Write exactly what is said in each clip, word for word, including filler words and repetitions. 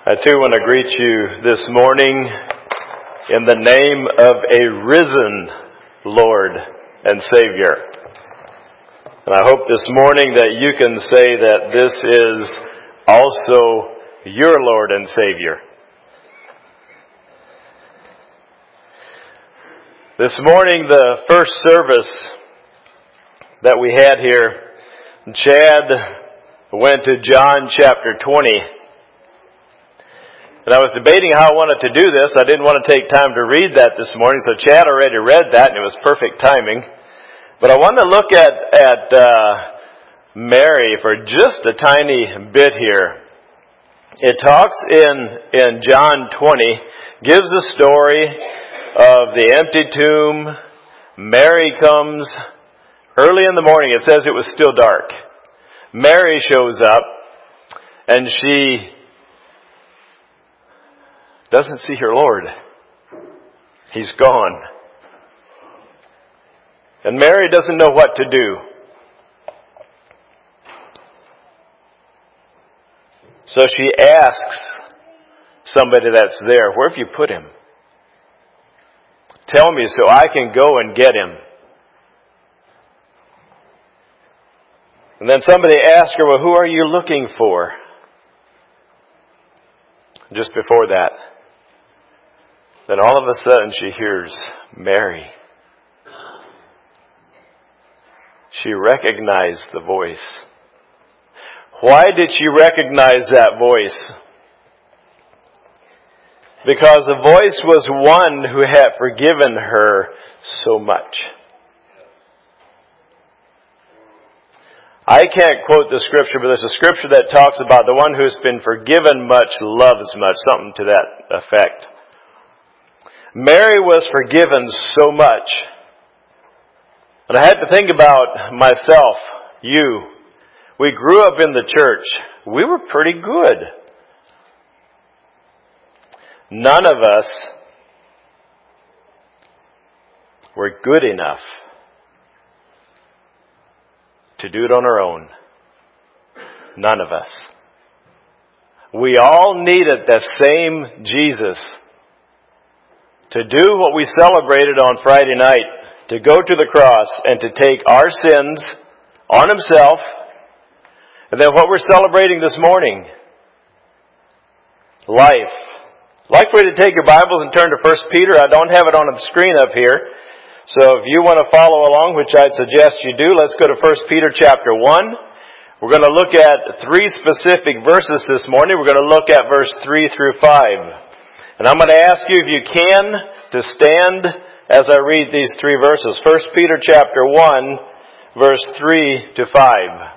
I too want to greet you this morning in the name of a risen Lord and Savior. And I hope this morning that you can say that this is also your Lord and Savior. This morning, the first service that we had here, Chad went to John chapter twenty. And I was debating how I wanted to do this. I didn't want to take time to read that this morning, so Chad already read that, and it was perfect timing. But I want to look at at uh, Mary for just a tiny bit here. It talks in in John twenty, gives a story of the empty tomb. Mary comes early in the morning. It says it was still dark. Mary shows up, and she doesn't see her Lord. He's gone. And Mary doesn't know what to do. So she asks somebody that's there, "Where have you put him? Tell me so I can go and get him." And then somebody asks her, "Well, who are you looking for?" Just before that, then all of a sudden she hears Mary. She recognized the voice. Why did she recognize that voice? Because the voice was one who had forgiven her so much. I can't quote the scripture, but there's a scripture that talks about the one who's been forgiven much loves much, something to that effect. Mary was forgiven so much. And I had to think about myself, you. We grew up in the church. We were pretty good. None of us were good enough to do it on our own. None of us. We all needed that same Jesus to do what we celebrated on Friday night, to go to the cross and to take our sins on Himself. And then what we're celebrating this morning, life. I'd like for you to take your Bibles and turn to First Peter. I don't have it on the screen up here. So if you want to follow along, which I'd suggest you do, let's go to First Peter chapter one. We're going to look at three specific verses this morning. We're going to look at verse three through five. And I'm going to ask you, if you can, to stand as I read these three verses. First Peter chapter one, verse three to five.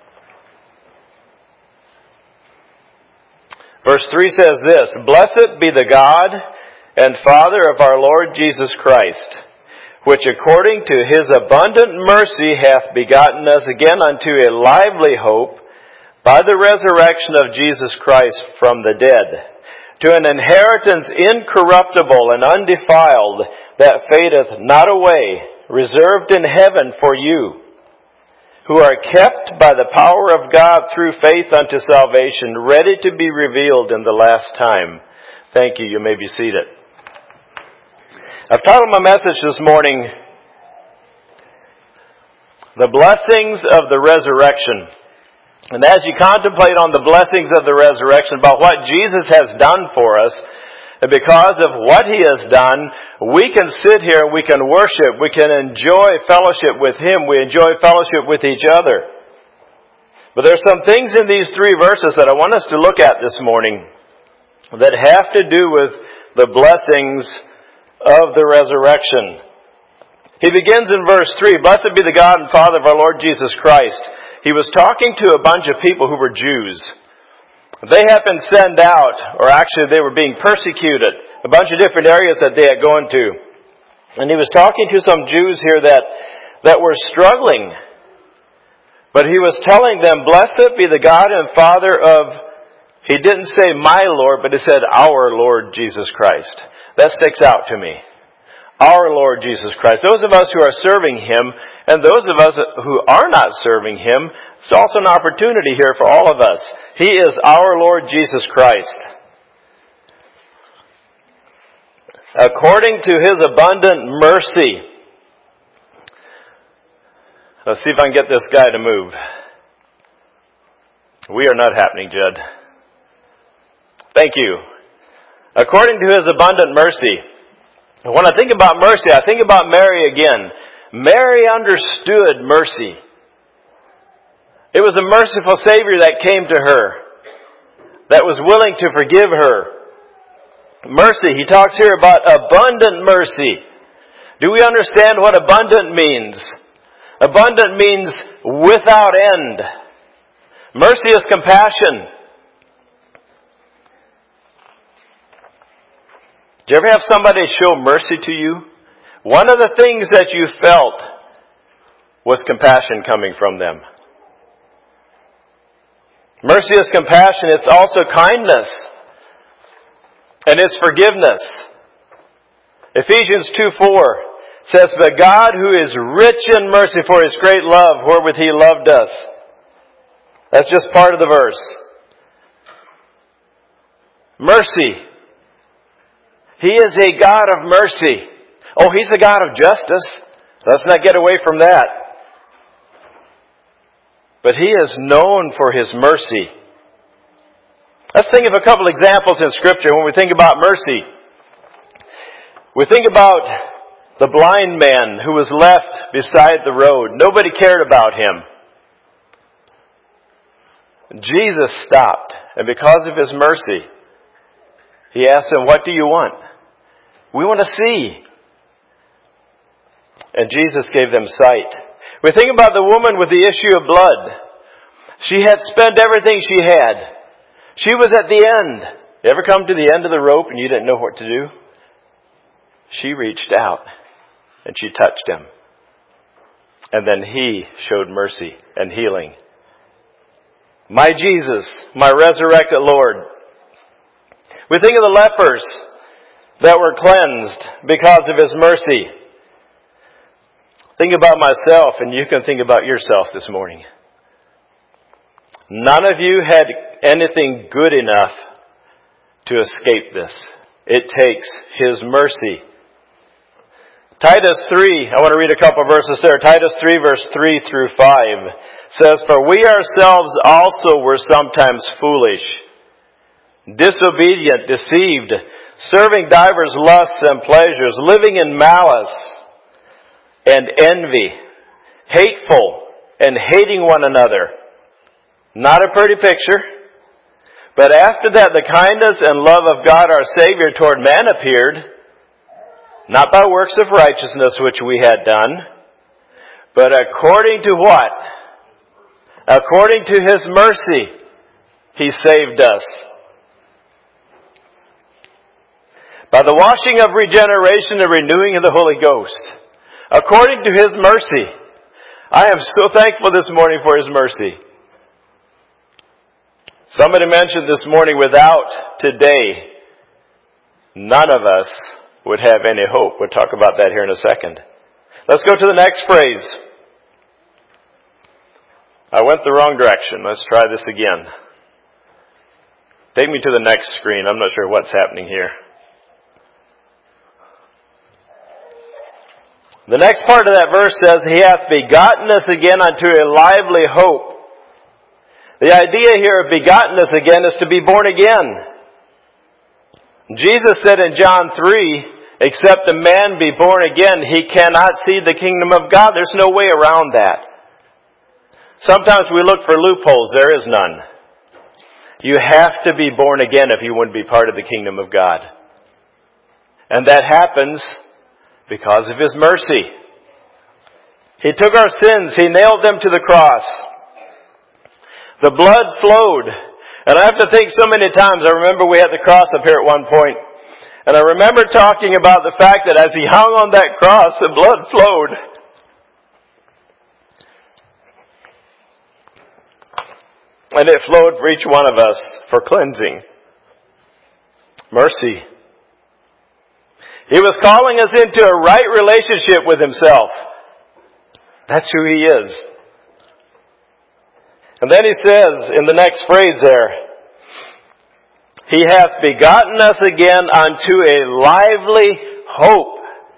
Verse three says this, "Blessed be the God and Father of our Lord Jesus Christ, which according to His abundant mercy hath begotten us again unto a lively hope by the resurrection of Jesus Christ from the dead, to an inheritance incorruptible and undefiled, that fadeth not away, reserved in heaven for you, who are kept by the power of God through faith unto salvation, ready to be revealed in the last time." Thank you. You may be seated. I've titled my message this morning, "The Blessings of the Resurrection." And as you contemplate on the blessings of the resurrection, about what Jesus has done for us, and because of what He has done, we can sit here and we can worship, we can enjoy fellowship with Him, we enjoy fellowship with each other. But there's some things in these three verses that I want us to look at this morning that have to do with the blessings of the resurrection. He begins in verse three, "Blessed be the God and Father of our Lord Jesus Christ." He was talking to a bunch of people who were Jews. They had been sent out, or actually they were being persecuted, a bunch of different areas that they had gone to. And he was talking to some Jews here that, that were struggling. But he was telling them, "Blessed be the God and Father of," he didn't say "my Lord," but he said "our Lord Jesus Christ." That sticks out to me. Our Lord Jesus Christ. Those of us who are serving Him, and those of us who are not serving Him, it's also an opportunity here for all of us. He is our Lord Jesus Christ. According to His abundant mercy. Let's see if I can get this guy to move. We are not happening, Judd. Thank you. According to His abundant mercy. When I think about mercy, I think about Mary again. Mary understood mercy. It was a merciful Savior that came to her, that was willing to forgive her. Mercy, he talks here about abundant mercy. Do we understand what abundant means? Abundant means without end. Mercy is compassion. Do you ever have somebody show mercy to you? One of the things that you felt was compassion coming from them. Mercy is compassion. It's also kindness. And it's forgiveness. Ephesians two four says, "But God, who is rich in mercy for His great love, wherewith He loved us." That's just part of the verse. Mercy. He is a God of mercy. Oh, He's a God of justice. Let's not get away from that. But He is known for His mercy. Let's think of a couple examples in Scripture when we think about mercy. We think about the blind man who was left beside the road. Nobody cared about him. Jesus stopped, and because of His mercy, He asked him, "What do you want?" "We want to see." And Jesus gave them sight. We think about the woman with the issue of blood. She had spent everything she had. She was at the end. You ever come to the end of the rope and you didn't know what to do? She reached out and she touched Him. And then He showed mercy and healing. My Jesus, my resurrected Lord. We think of the lepers that were cleansed because of His mercy. Think about myself, and you can think about yourself this morning. None of you had anything good enough to escape this. It takes His mercy. Titus three, I want to read a couple of verses there. Titus three, verse three through five says, "For we ourselves also were sometimes foolish, disobedient, deceived, serving divers lusts and pleasures, living in malice and envy, hateful and hating one another." Not a pretty picture. "But after that the kindness and love of God our Savior toward man appeared, not by works of righteousness which we had done, but according to" what? "According to His mercy, He saved us. By the washing of regeneration and renewing of the Holy Ghost." According to His mercy. I am so thankful this morning for His mercy. Somebody mentioned this morning, without today, none of us would have any hope. We'll talk about that here in a second. Let's go to the next phrase. I went the wrong direction. Let's try this again. Take me to the next screen. I'm not sure what's happening here. The next part of that verse says, "He hath begotten us again unto a lively hope." The idea here of begotten us again is to be born again. Jesus said in John three, "Except a man be born again, he cannot see the kingdom of God." There's no way around that. Sometimes we look for loopholes. There is none. You have to be born again if you want to be part of the kingdom of God. And that happens because of His mercy. He took our sins. He nailed them to the cross. The blood flowed. And I have to think so many times. I remember we had the cross up here at one point. And I remember talking about the fact that as He hung on that cross, the blood flowed. And it flowed for each one of us for cleansing. Mercy. He was calling us into a right relationship with Himself. That's who He is. And then He says in the next phrase there, He hath begotten us again unto a lively hope.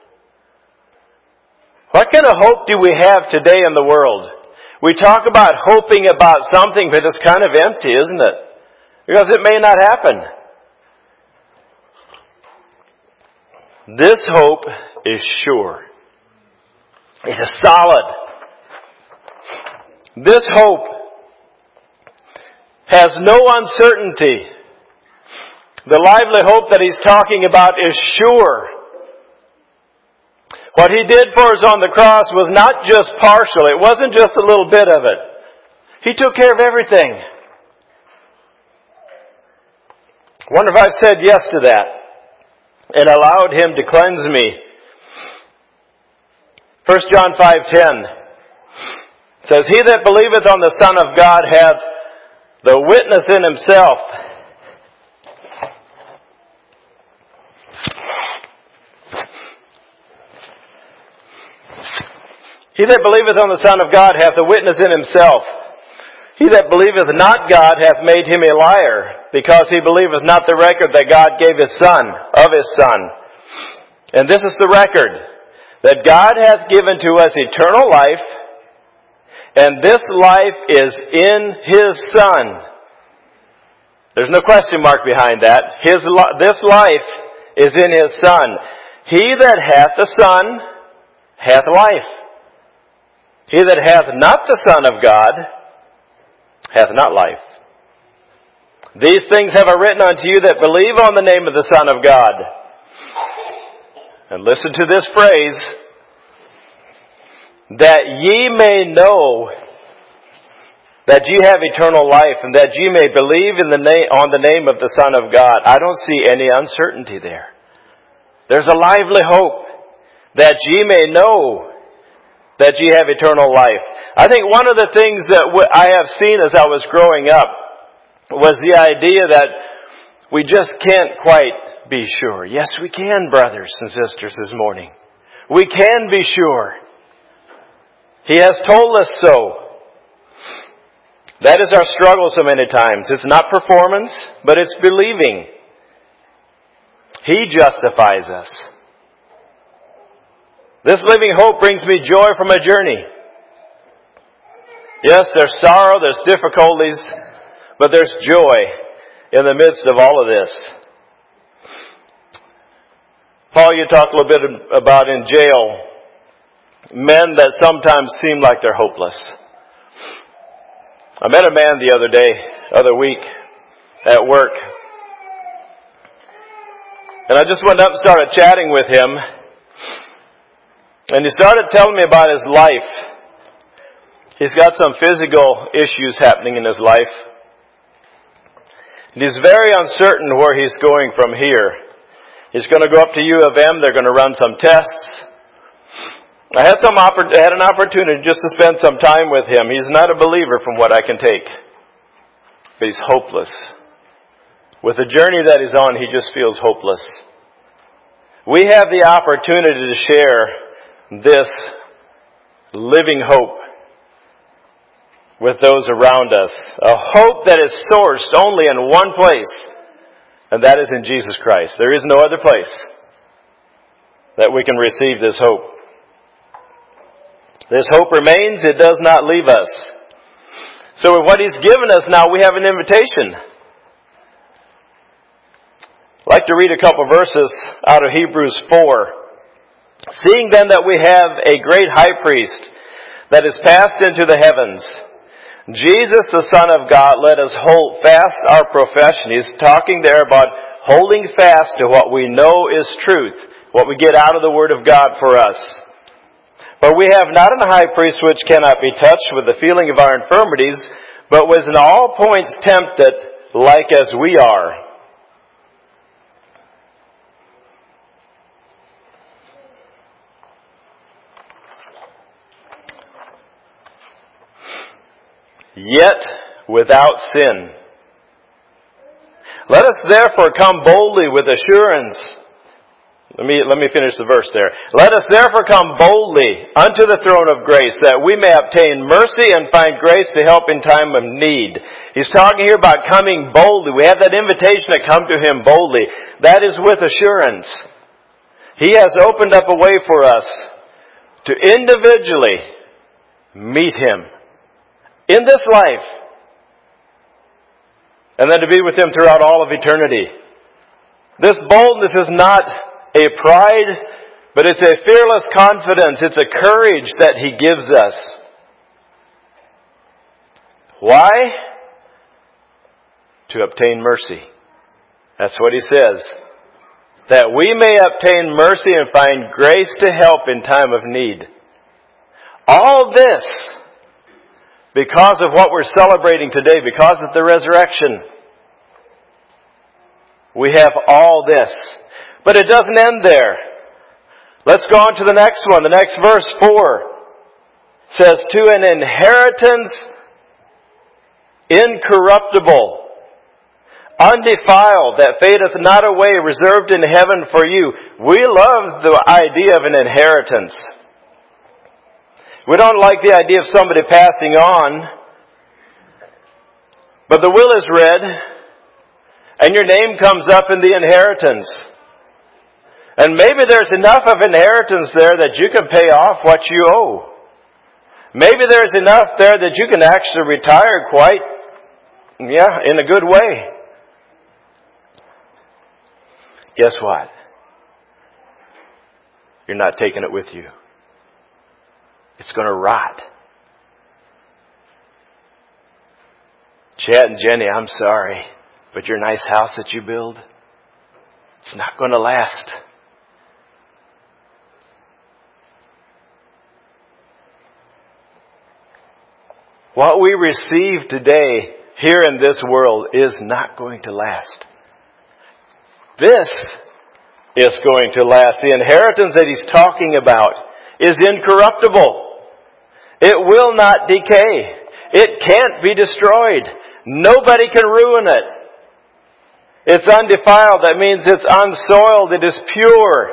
What kind of hope do we have today in the world? We talk about hoping about something, but it's kind of empty, isn't it? Because it may not happen. This hope is sure. It is solid. This hope has no uncertainty. The lively hope that he's talking about is sure. What he did for us on the cross was not just partial. It wasn't just a little bit of it. He took care of everything. I wonder if I've said yes to that and allowed him to cleanse me. First John five ten says, He that believeth on the Son of God hath the witness in himself. He that believeth on the Son of God hath a witness in himself. He that believeth not God hath made him a liar, because he believeth not the record that God gave his Son, of his Son. And this is the record, that God hath given to us eternal life, and this life is in his Son. There's no question mark behind that. His, this life is in his Son. He that hath the Son hath life. He that hath not the Son of God hath not life. These things have I written unto you that believe on the name of the Son of God. And listen to this phrase, that ye may know that ye have eternal life, and that ye may believe in the name, on the name of the Son of God. I don't see any uncertainty there. There's a lively hope that ye may know that ye have eternal life. I think one of the things that I have seen as I was growing up was the idea that we just can't quite be sure. Yes, we can, brothers and sisters, this morning. We can be sure. He has told us so. That is our struggle so many times. It's not performance, but it's believing. He justifies us. This living hope brings me joy from my journey. Yes, there's sorrow, there's difficulties, but there's joy in the midst of all of this. Paul, you talked a little bit about in jail, men that sometimes seem like they're hopeless. I met a man the other day, other week, at work. And I just went up and started chatting with him. And he started telling me about his life. He's got some physical issues happening in his life. And he's very uncertain where he's going from here. He's going to go up to U of M. They're going to run some tests. I had some oppor- had an opportunity just to spend some time with him. He's not a believer from what I can take. But he's hopeless. With the journey that he's on, he just feels hopeless. We have the opportunity to share this living hope with those around us. A hope that is sourced only in one place, and that is in Jesus Christ. There is no other place that we can receive this hope. This hope remains. It does not leave us. So with what He's given us now, we have an invitation. I'd like to read a couple verses out of Hebrews four. Seeing then that we have a great high priest that is passed into the heavens, Jesus the Son of God, let us hold fast our profession. He's talking there about holding fast to what we know is truth, what we get out of the Word of God for us. For we have not an high priest which cannot be touched with the feeling of our infirmities, but was in all points tempted like as we are. Yet without sin. Let us therefore come boldly with assurance. Let me, let me finish the verse there. Let us therefore come boldly unto the throne of grace, that we may obtain mercy and find grace to help in time of need. He's talking here about coming boldly. We have that invitation to come to Him boldly. That is with assurance. He has opened up a way for us to individually meet Him in this life, and then to be with Him throughout all of eternity. This boldness is not a pride, but it's a fearless confidence. It's a courage that He gives us. Why? To obtain mercy. That's what He says. That we may obtain mercy and find grace to help in time of need. All this because of what we're celebrating today, because of the resurrection. We have all this. But it doesn't end there. Let's go on to the next one. The next verse, four, says, to an inheritance incorruptible, undefiled, that fadeth not away, reserved in heaven for you. We love the idea of an inheritance. We don't like the idea of somebody passing on. But the will is read, and your name comes up in the inheritance. And maybe there's enough of inheritance there that you can pay off what you owe. Maybe there's enough there that you can actually retire quite, yeah, in a good way. Guess what? You're not taking it with you. It's going to rot. Chad and Jenny, I'm sorry, but your nice house that you build, it's not going to last. What we receive today here in this world is not going to last. This is going to last. The inheritance that He's talking about is incorruptible. It will not decay. It can't be destroyed. Nobody can ruin it. It's undefiled. That means it's unsoiled. It is pure.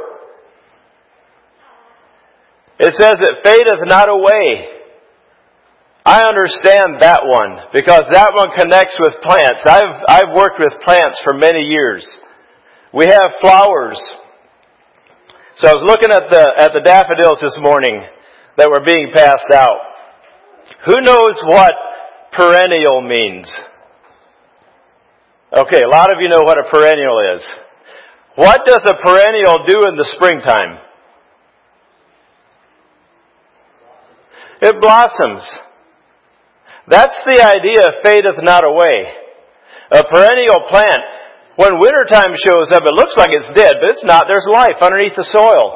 It says it fadeth not away. I understand that one because that one connects with plants. I've, I've worked with plants for many years. We have flowers. So I was looking at the, at the daffodils this morning that were being passed out. Who knows what perennial means? Okay, a lot of you know what a perennial is. What does a perennial do in the springtime? It blossoms. That's the idea of fadeth not away. A perennial plant, when wintertime shows up, it looks like it's dead, but it's not. There's life underneath the soil.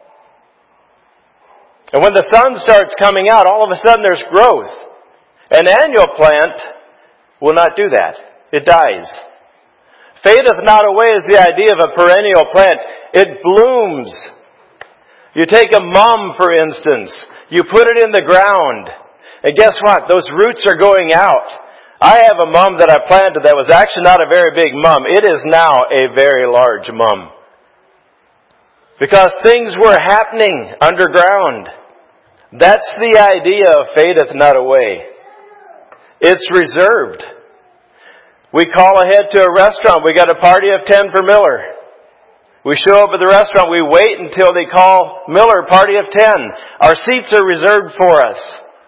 And when the sun starts coming out, all of a sudden there's growth. An annual plant will not do that. It dies. Fadeth not away is the idea of a perennial plant. It blooms. You take a mum, for instance. You put it in the ground. And guess what? Those roots are going out. I have a mum that I planted that was actually not a very big mum. It is now a very large mum. Because things were happening underground. That's the idea of fadeth not away. It's reserved. We call ahead to a restaurant. We got a party of ten for Miller. We show up at the restaurant. We wait until they call Miller party of ten. Our seats are reserved for us.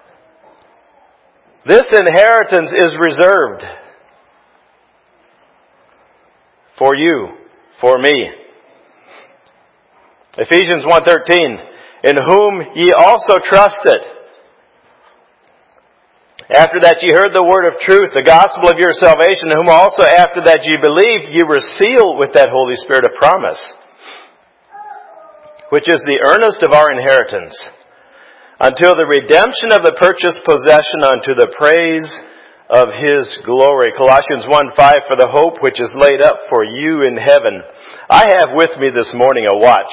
This inheritance is reserved for you, for me. Ephesians one thirteen, in whom ye also trusted. After that ye heard the word of truth, the gospel of your salvation, whom also after that ye believed, ye were sealed with that Holy Spirit of promise, which is the earnest of our inheritance, until the redemption of the purchased possession unto the praise of His glory. Colossians one five, for the hope which is laid up for you in heaven. I have with me this morning a watch.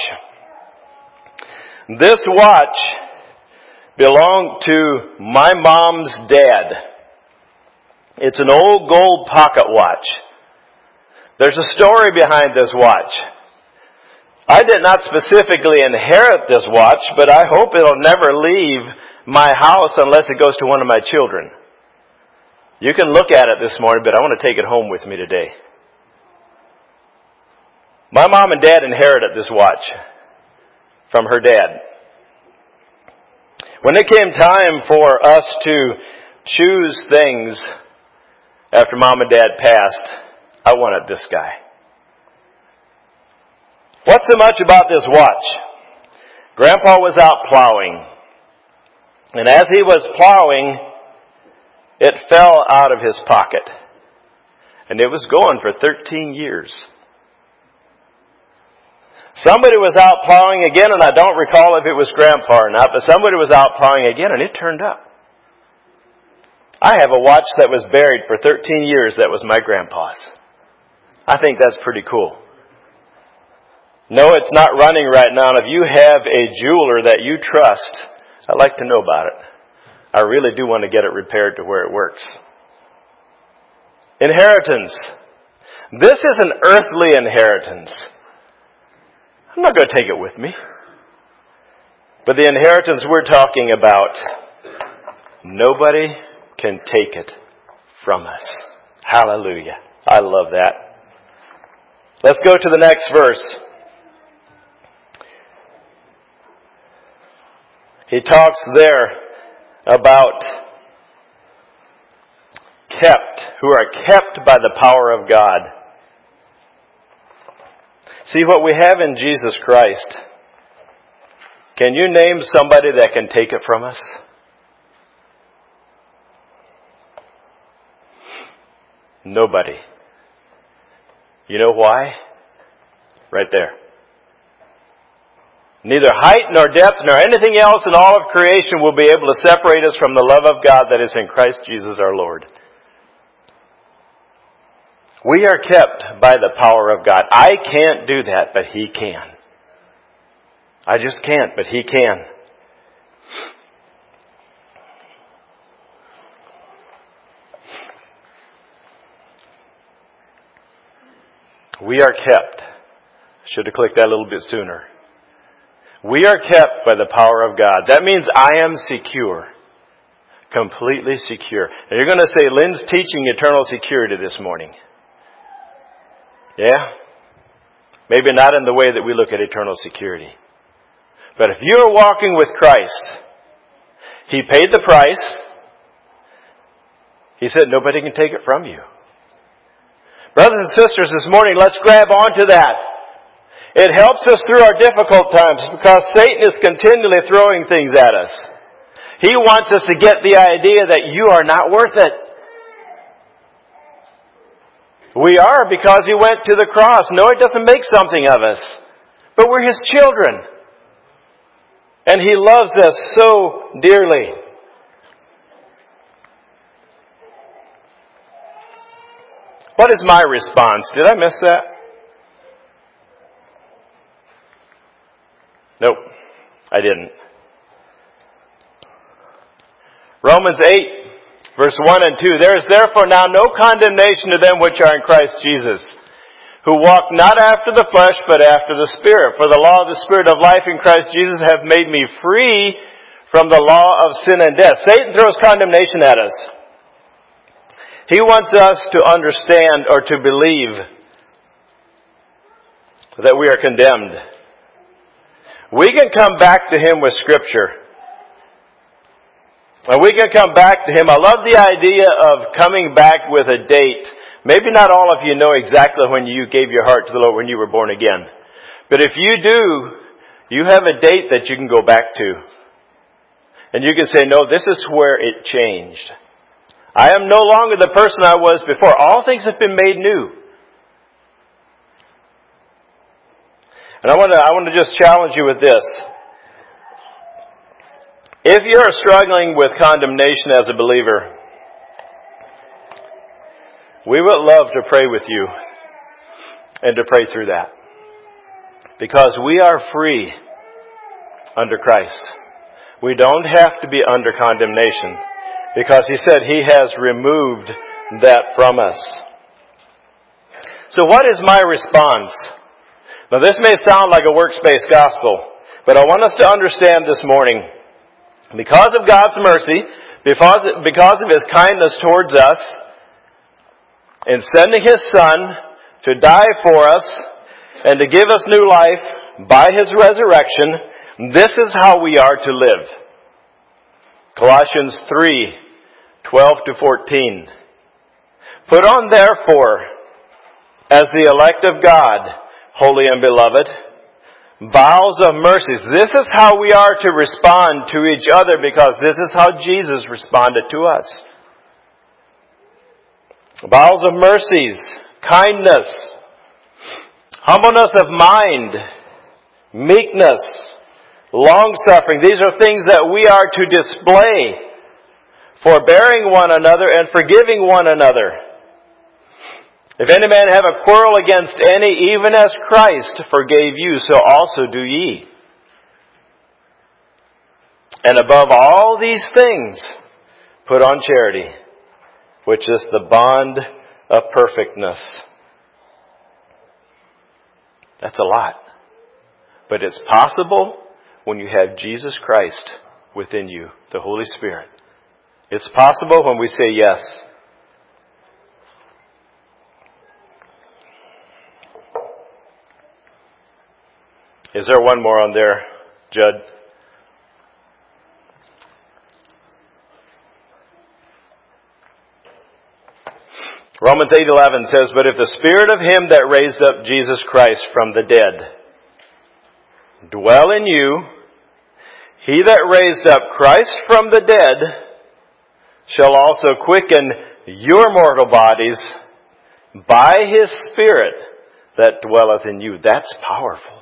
This watch belonged to my mom's dad. It's an old gold pocket watch. There's a story behind this watch. I did not specifically inherit this watch, but I hope it'll never leave my house unless it goes to one of my children. You can look at it this morning, but I want to take it home with me today. My mom and dad inherited this watch from her dad. When it came time for us to choose things after mom and dad passed, I wanted this guy. What's so much about this watch? Grandpa was out plowing. And as he was plowing, it fell out of his pocket. And it was going for thirteen years. Somebody was out plowing again, and I don't recall if it was Grandpa or not, but somebody was out plowing again, and it turned up. I have a watch that was buried for thirteen years that was my grandpa's. I think that's pretty cool. No, it's not running right now, and if you have a jeweler that you trust, I'd like to know about it. I really do want to get it repaired to where it works. Inheritance. This is an earthly inheritance. I'm not going to take it with me. But the inheritance we're talking about, nobody can take it from us. Hallelujah. I love that. Let's go to the next verse. He talks there about kept, who are kept by the power of God. See, what we have in Jesus Christ, can you name somebody that can take it from us? Nobody. You know why? Right there. Neither height nor depth nor anything else in all of creation will be able to separate us from the love of God that is in Christ Jesus our Lord. We are kept by the power of God. I can't do that, but He can. I just can't, but He can. We are kept. Should have clicked that a little bit sooner. We are kept by the power of God. That means I am secure. Completely secure. And you're going to say, Lynn's teaching eternal security this morning. Yeah? Maybe not in the way that we look at eternal security. But if you are walking with Christ, He paid the price. He said nobody can take it from you. Brothers and sisters, this morning, let's grab onto that. It helps us through our difficult times because Satan is continually throwing things at us. He wants us to get the idea that you are not worth it. We are because He went to the cross. No, it doesn't make something of us. But we're His children. And He loves us so dearly. What is my response? Did I miss that? Nope, I didn't. Romans eight, verse one and two. There is therefore now no condemnation to them which are in Christ Jesus, who walk not after the flesh, but after the Spirit. For the law of the Spirit of life in Christ Jesus hath made me free from the law of sin and death. Satan throws condemnation at us. He wants us to understand or to believe that we are condemned. We can come back to Him with Scripture. And we can come back to Him. I love the idea of coming back with a date. Maybe not all of you know exactly when you gave your heart to the Lord, when you were born again. But if you do, you have a date that you can go back to. And you can say, no, this is where it changed. I am no longer the person I was before. All things have been made new. And I want to, I want to just challenge you with this. If you're struggling with condemnation as a believer, we would love to pray with you and to pray through that. Because we are free under Christ. We don't have to be under condemnation. Because He said He has removed that from us. So what is my response? Now this may sound like a works-based gospel, but I want us to understand this morning, because of God's mercy, because, because of His kindness towards us, in sending His Son to die for us and to give us new life by His resurrection, this is how we are to live. Colossians three, twelve to fourteen. Put on therefore, as the elect of God, holy and beloved, bowels of mercies. This is how we are to respond to each other, because this is how Jesus responded to us. Bowels of mercies, kindness, humbleness of mind, meekness, long-suffering. These are things that we are to display, forbearing one another and forgiving one another. If any man have a quarrel against any, even as Christ forgave you, so also do ye. And above all these things, put on charity, which is the bond of perfectness. That's a lot. But it's possible when you have Jesus Christ within you, the Holy Spirit. It's possible when we say yes. Is there one more on there, Judd? Romans eight eleven says, "But if the Spirit of Him that raised up Jesus Christ from the dead dwell in you, He that raised up Christ from the dead shall also quicken your mortal bodies by His Spirit that dwelleth in you." That's powerful.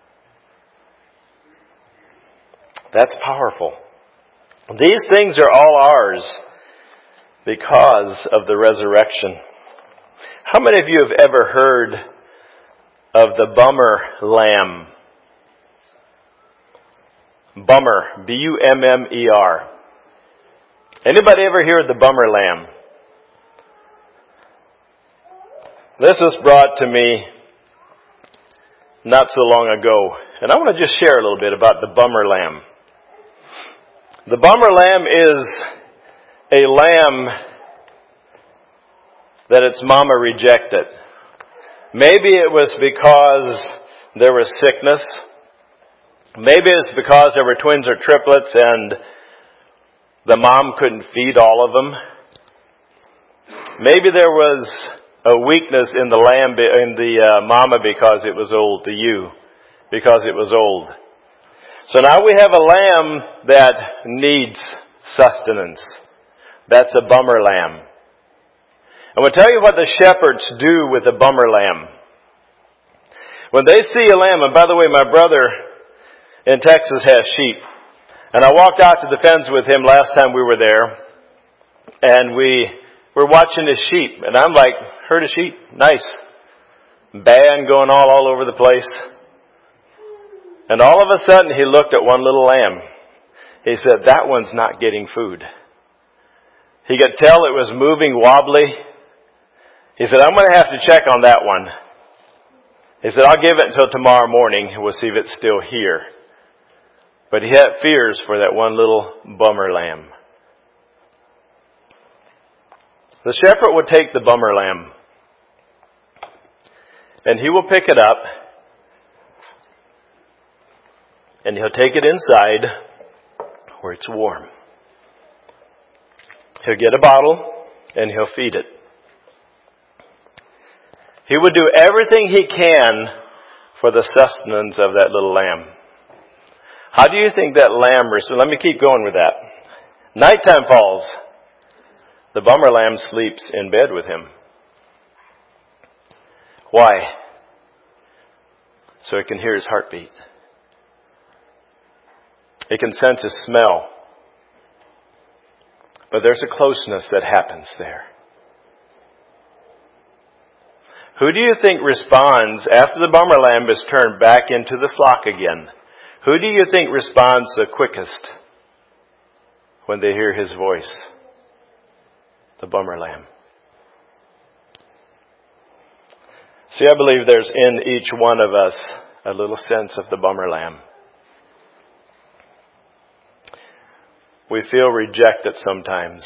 That's powerful. These things are all ours because of the resurrection. How many of you have ever heard of the bummer lamb? Bummer. B U M M E R. Anybody ever hear of the bummer lamb? This was brought to me not so long ago. And I want to just share a little bit about the bummer lamb. The bummer lamb is a lamb that its mama rejected. Maybe it was because there was sickness. Maybe it's because there were twins or triplets and the mom couldn't feed all of them. Maybe there was a weakness in the lamb, in the uh, mama because it was old, the ewe, because it was old. So now we have a lamb that needs sustenance. That's a bummer lamb. I'm going to tell you what the shepherds do with a bummer lamb. When they see a lamb, and by the way, my brother in Texas has sheep. And I walked out to the fence with him last time we were there. And we were watching his sheep. And I'm like, herd of sheep, nice. Band going all, all over the place. And all of a sudden he looked at one little lamb. He said, that one's not getting food. He could tell it was moving wobbly. He said, I'm going to have to check on that one. He said, I'll give it until tomorrow morning and we'll see if it's still here. But he had fears for that one little bummer lamb. The shepherd would take the bummer lamb and he will pick it up and he'll take it inside where it's warm. He'll get a bottle and he'll feed it. He would do everything he can for the sustenance of that little lamb. How do you think that lamb responds? Let me keep going with that. Nighttime falls. The bummer lamb sleeps in bed with him. Why? So it can hear his heartbeat. It can sense his smell. But there's a closeness that happens there. Who do you think responds after the bummer lamb is turned back into the flock again? Who do you think responds the quickest when they hear his voice? The bummer lamb. See, I believe there's in each one of us a little sense of the bummer lamb. we feel rejected sometimes.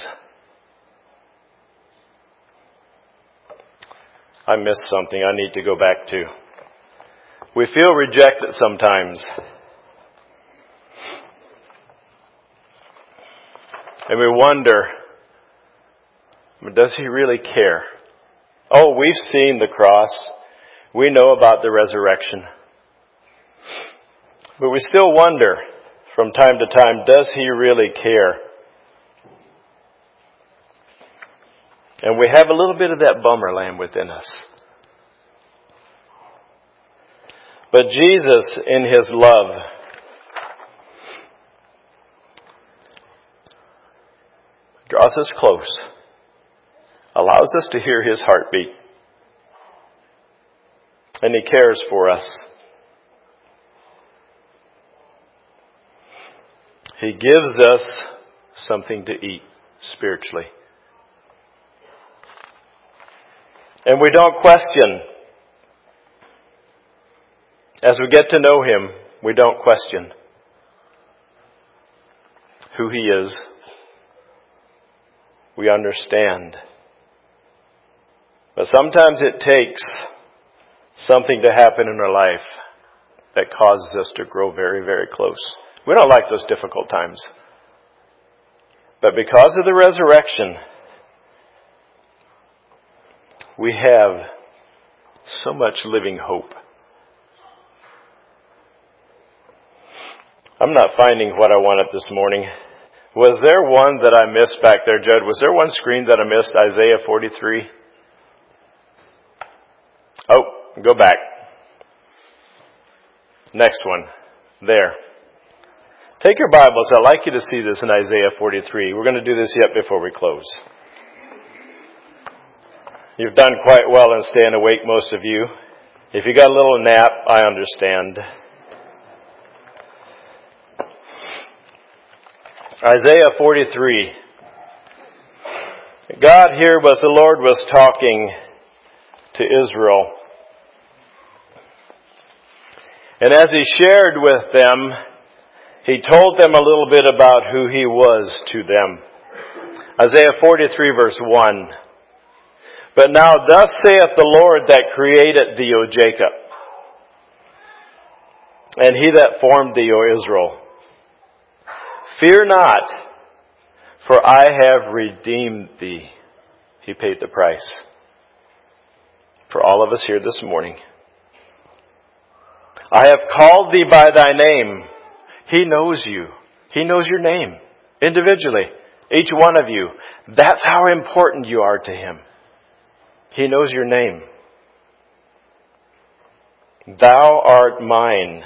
I missed something I need to go back to. We feel rejected sometimes. And we wonder, does he really care? Oh, we've seen the cross. We know about the resurrection. But we still wonder from time to time, does he really care? And we have a little bit of that bummer land within us. But Jesus, in his love, draws us close, allows us to hear his heartbeat, and he cares for us. He gives us something to eat spiritually. And we don't question. As we get to know him, we don't question who he is. We understand. But sometimes it takes something to happen in our life that causes us to grow very, very close. We don't like those difficult times. But because of the resurrection, we have so much living hope. I'm not finding what I wanted this morning. Was there one that I missed back there, Judd? Was there one screen that I missed? Isaiah forty-three? Oh, go back. Next one. There. Take your Bibles. I'd like you to see this in Isaiah forty-three. We're going to do this yet before we close. You've done quite well in staying awake, most of you. If you got a little nap, I understand. Isaiah forty-three. God here was, the Lord was talking to Israel. And as he shared with them, he told them a little bit about who he was to them. Isaiah forty-three verse one. But now thus saith the Lord that created thee, O Jacob, and he that formed thee, O Israel. Fear not, for I have redeemed thee. He paid the price for all of us here this morning. I have called thee by thy name. He knows you. He knows your name individually. Each one of you. That's how important you are to him. He knows your name. Thou art mine.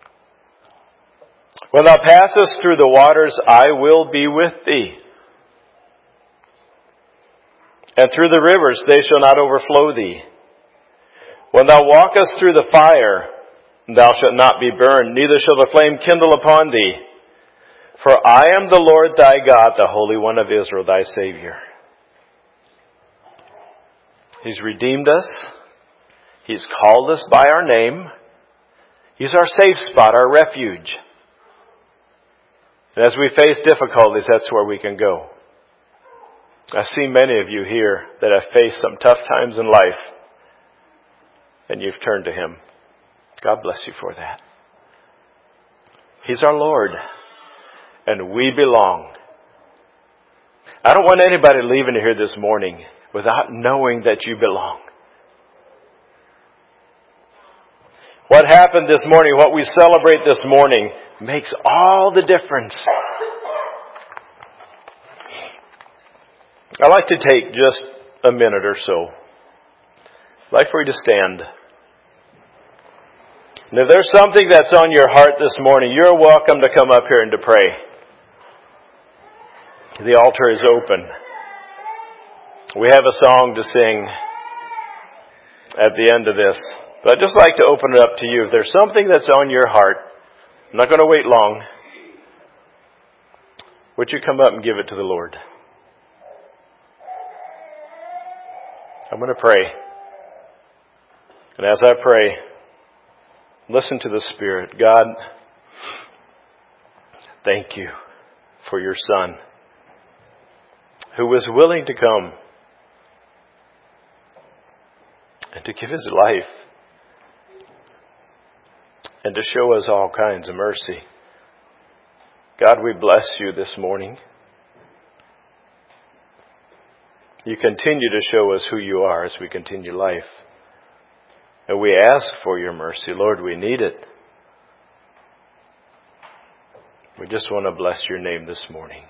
When thou passest through the waters, I will be with thee. And through the rivers, they shall not overflow thee. When thou walkest through the fire, thou shalt not be burned, neither shall the flame kindle upon thee. For I am the Lord thy God, the Holy One of Israel, thy Savior. He's redeemed us. He's called us by our name. He's our safe spot, our refuge. And as we face difficulties, that's where we can go. I see many of you here that have faced some tough times in life, and you've turned to him. God bless you for that. He's our Lord, and we belong. I don't want anybody leaving here this morning without knowing that you belong. What happened this morning, what we celebrate this morning, makes all the difference. I'd like to take just a minute or so. I'd like for you to stand. And if there's something that's on your heart this morning, you're welcome to come up here and to pray. The altar is open. We have a song to sing at the end of this. But I'd just like to open it up to you. If there's something that's on your heart, I'm not going to wait long. Would you come up and give it to the Lord? I'm going to pray. And as I pray, listen to the Spirit. God, thank you for your Son, who was willing to come and to give His life and to show us all kinds of mercy. God, we bless You this morning. You continue to show us who You are as we continue life. And we ask for Your mercy. Lord, we need it. We just want to bless Your name this morning.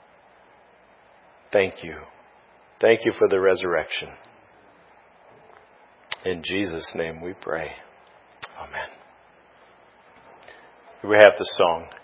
Thank You. Thank You for the resurrection. In Jesus' name we pray. Amen. We have the song.